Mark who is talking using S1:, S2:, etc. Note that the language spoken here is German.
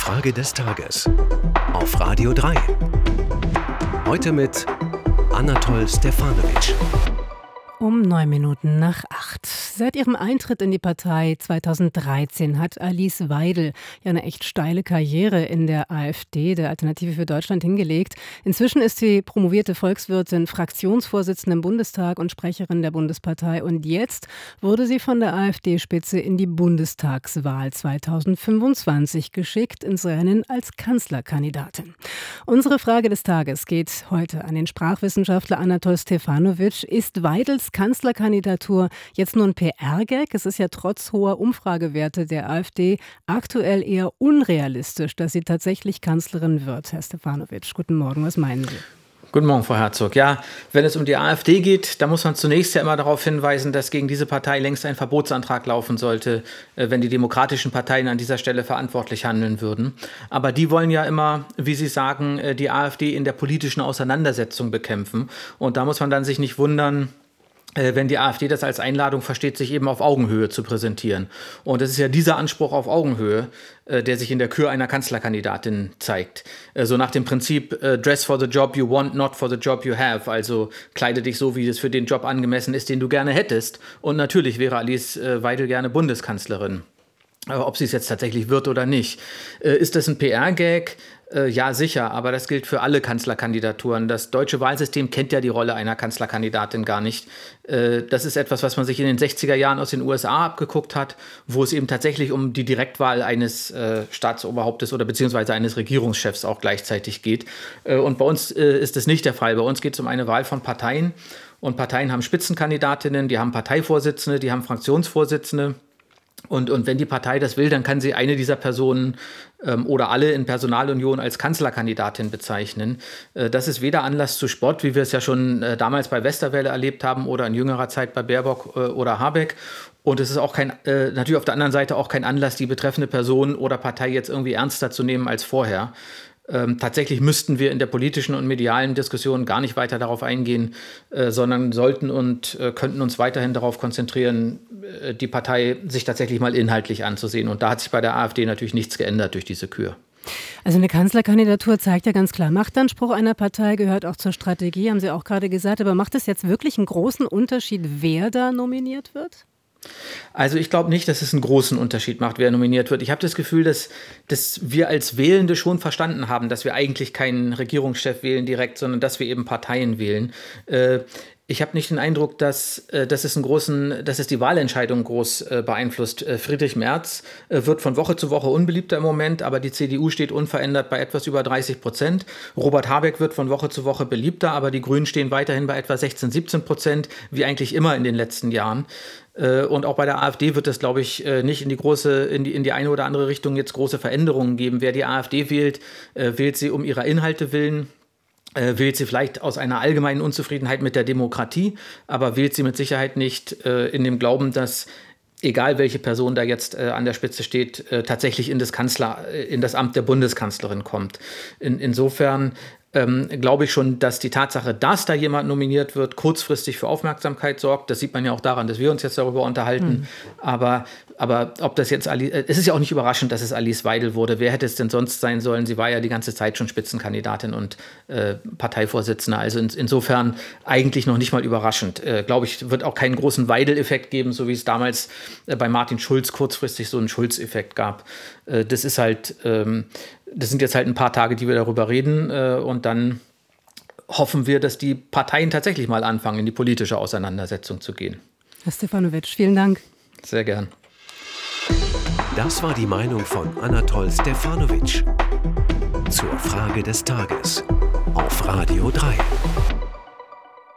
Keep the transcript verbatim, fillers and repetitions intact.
S1: Frage des Tages auf Radio drei. Heute mit Anatol Stefanovic.
S2: Um neun Minuten nach acht. Seit ihrem Eintritt in die Partei zweitausenddreizehn hat Alice Weidel ja eine echt steile Karriere in der AfD, der Alternative für Deutschland, hingelegt. Inzwischen ist sie promovierte Volkswirtin, Fraktionsvorsitzende im Bundestag und Sprecherin der Bundespartei. Und jetzt wurde sie von der AfD-Spitze in die Bundestagswahl zweitausendfünfundzwanzig geschickt, ins Rennen als Kanzlerkandidatin. Unsere Frage des Tages geht heute an den Sprachwissenschaftler Anatol Stefanovic. Ist Weidels Kanzlerkandidatur jetzt nur ein P R-Gag? Es ist ja trotz hoher Umfragewerte der AfD aktuell eher unrealistisch, dass sie tatsächlich Kanzlerin wird. Herr Stefanovic, guten Morgen, was meinen Sie?
S3: Guten Morgen, Frau Herzog. Ja, wenn es um die AfD geht, da muss man zunächst ja immer darauf hinweisen, dass gegen diese Partei längst ein Verbotsantrag laufen sollte, wenn die demokratischen Parteien an dieser Stelle verantwortlich handeln würden. Aber die wollen ja immer, wie Sie sagen, die AfD in der politischen Auseinandersetzung bekämpfen. Und da muss man dann sich nicht wundern, wenn die AfD das als Einladung versteht, sich eben auf Augenhöhe zu präsentieren. Und es ist ja dieser Anspruch auf Augenhöhe, der sich in der Kür einer Kanzlerkandidatin zeigt. So nach dem Prinzip dress for the job you want, not for the job you have. Also kleide dich so, wie es für den Job angemessen ist, den du gerne hättest. Und natürlich wäre Alice Weidel gerne Bundeskanzlerin. Ob sie es jetzt tatsächlich wird oder nicht. Ist das ein P R-Gag? Ja, sicher, aber das gilt für alle Kanzlerkandidaturen. Das deutsche Wahlsystem kennt ja die Rolle einer Kanzlerkandidatin gar nicht. Das ist etwas, was man sich in den sechziger Jahren aus den U S A abgeguckt hat, wo es eben tatsächlich um die Direktwahl eines Staatsoberhauptes oder beziehungsweise eines Regierungschefs auch gleichzeitig geht. Und bei uns ist das nicht der Fall. Bei uns geht es um eine Wahl von Parteien. Und Parteien haben Spitzenkandidatinnen, die haben Parteivorsitzende, die haben Fraktionsvorsitzende. Und, und wenn die Partei das will, dann kann sie eine dieser Personen ähm, oder alle in Personalunion als Kanzlerkandidatin bezeichnen. Äh, das ist weder Anlass zu Spott, wie wir es ja schon äh, damals bei Westerwelle erlebt haben oder in jüngerer Zeit bei Baerbock äh, oder Habeck. Und es ist auch kein, äh, natürlich auf der anderen Seite auch kein Anlass, die betreffende Person oder Partei jetzt irgendwie ernster zu nehmen als vorher. Ähm, tatsächlich müssten wir in der politischen und medialen Diskussion gar nicht weiter darauf eingehen, äh, sondern sollten und äh, könnten uns weiterhin darauf konzentrieren, äh, die Partei sich tatsächlich mal inhaltlich anzusehen. Und da hat sich bei der AfD natürlich nichts geändert durch diese Kür.
S2: Also eine Kanzlerkandidatur zeigt ja ganz klar Machtanspruch einer Partei, gehört auch zur Strategie, haben Sie auch gerade gesagt. Aber macht es jetzt wirklich einen großen Unterschied, wer da nominiert wird?
S3: Also ich glaube nicht, dass es einen großen Unterschied macht, wer nominiert wird. Ich habe das Gefühl, dass, dass wir als Wählende schon verstanden haben, dass wir eigentlich keinen Regierungschef wählen direkt, sondern dass wir eben Parteien wählen. Äh, Ich habe nicht den Eindruck, dass, dass, es einen großen, dass es die Wahlentscheidung groß beeinflusst. Friedrich Merz wird von Woche zu Woche unbeliebter im Moment, aber die C D U steht unverändert bei etwas über dreißig Prozent. Robert Habeck wird von Woche zu Woche beliebter, aber die Grünen stehen weiterhin bei etwa sechzehn, siebzehn Prozent, wie eigentlich immer in den letzten Jahren. Und auch bei der AfD wird es, glaube ich, nicht in die große, in die, in die eine oder andere Richtung jetzt große Veränderungen geben. Wer die AfD wählt, wählt sie um ihrer Inhalte willen. Äh, wählt sie vielleicht aus einer allgemeinen Unzufriedenheit mit der Demokratie, aber wählt sie mit Sicherheit nicht äh, in dem Glauben, dass egal welche Person da jetzt äh, an der Spitze steht, äh, tatsächlich in das Kanzler, äh, in das Amt der Bundeskanzlerin kommt. In, insofern ähm, glaube ich schon, dass die Tatsache, dass da jemand nominiert wird, kurzfristig für Aufmerksamkeit sorgt. Das sieht man ja auch daran, dass wir uns jetzt darüber unterhalten. Mhm. Aber, aber ob das jetzt Ali- es ist ja auch nicht überraschend, dass es Alice Weidel wurde. Wer hätte es denn sonst sein sollen? Sie war ja die ganze Zeit schon Spitzenkandidatin und äh, Parteivorsitzende. Also in, insofern eigentlich noch nicht mal überraschend. Äh, glaube ich, wird auch keinen großen Weidel-Effekt geben, so wie es damals äh, bei Martin Schulz kurzfristig so einen Schulz-Effekt gab. Äh, das ist halt ähm, Das sind jetzt halt ein paar Tage, die wir darüber reden, äh, und dann hoffen wir, dass die Parteien tatsächlich mal anfangen, in die politische Auseinandersetzung zu gehen.
S2: Herr Stefanovic, vielen Dank.
S3: Sehr gern.
S1: Das war die Meinung von Anatol Stefanovic zur Frage des Tages auf Radio drei.